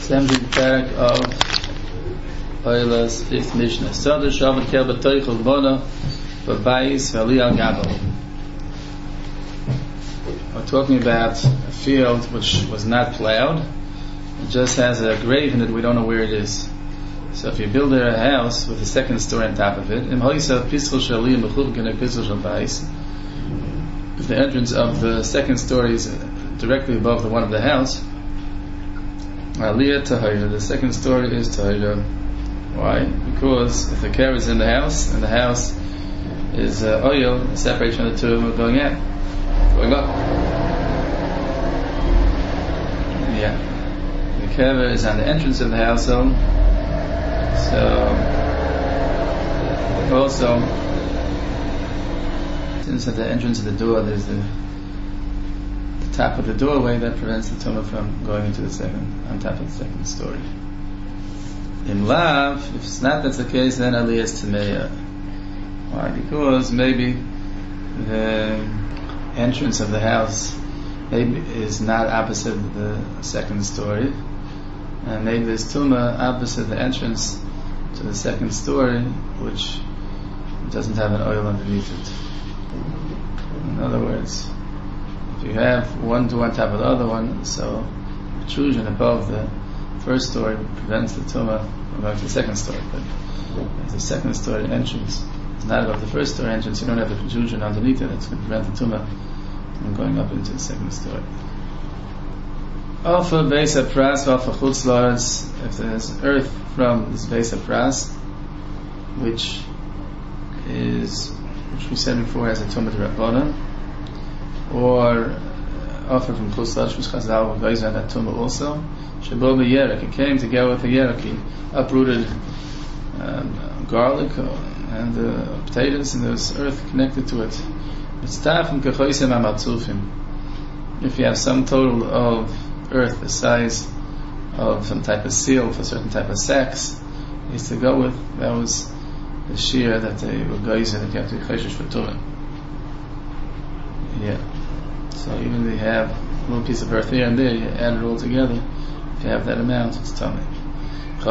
Stems in the parak of Oila's fifth Mishnah. So the Shavot Kel B'toichel Bona B'bayis V'ali Al Gabel. We're talking about a field which was not plowed. It just has a grave in it. We don't know where it is. So if you build a house with a second story on top of it, if the entrance of the second story is directly above the one of the house, Aliyah Tahira, the second story is Tahira. Why? Because if the car is in the house and the house is oil, separates from the two of them going out, going up. Yeah. The car is on the entrance of the household. So also, since at the entrance of the door there's the top of the doorway that prevents the tumah from going into the second, on top of the second story. In Lav, if it's not that's the case, then Aliyah is Tameya. Why? Because maybe the entrance of the house maybe is not opposite the second story, and maybe there's tumah opposite the entrance to the second story, which doesn't have an oil underneath it. In other words, if you have one door on top of the other one, so protrusion above the first story prevents the tumah from going to the second story. But if the second story entrance is not above the first story entrance, you don't have the protrusion underneath it. That's going to prevent the tumah from going up into the second story. Alpha base of pras, alpha chutz la'aretz. If there's earth from this base of pras, which we said before has a tumah d'Rabbanan, or offer from chutz la'aretz, which Chazal goes on that tumah also. Shebo b'yerek, it came together with a yerek, he uprooted garlic and potatoes, and there's earth connected to it. It's tafim kechoisem amatzufim. If you have some total of earth the size of some type of seal for a certain type of sex, used to go with, that was the shear that they were geyser that you have to be choshesh for tumah. Yeah. So even if you have a little piece of earth here and there, you add it all together. If you have that amount, it's tumah. It's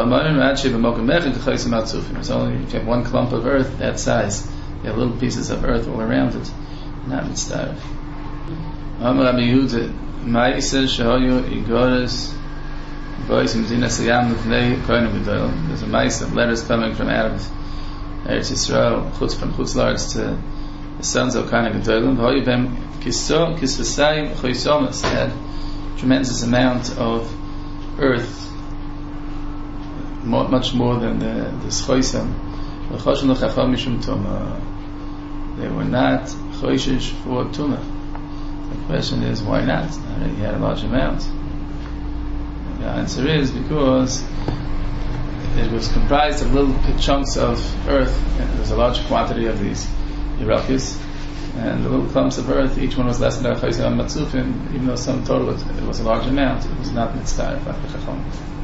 only if you have one clump of earth that size, you have little pieces of earth all around it, not mitzvah. Amar Rabbi Yehuda, Ma'aser shehoyu igoros boys in Medina Sayam Lefnei Kohen Gadol. There's a mice of letters coming from out of Eretz Yisrael, from Chutz La'aretz to the sons of Kohen Gadolim. V'hoyu b'hem kisvasayim choisomas. They had tremendous amount of earth, much more than the choisam. V'choshen l'chacham mishum tumah. They were not choishish for tumah. The question is, why not? He had a large amount. The answer is because it was comprised of little chunks of earth. There was a large quantity of these irakis, and the little clumps of earth, each one was less than a chayzim matzufim, even though some total it was a large amount. It was not mitzvah.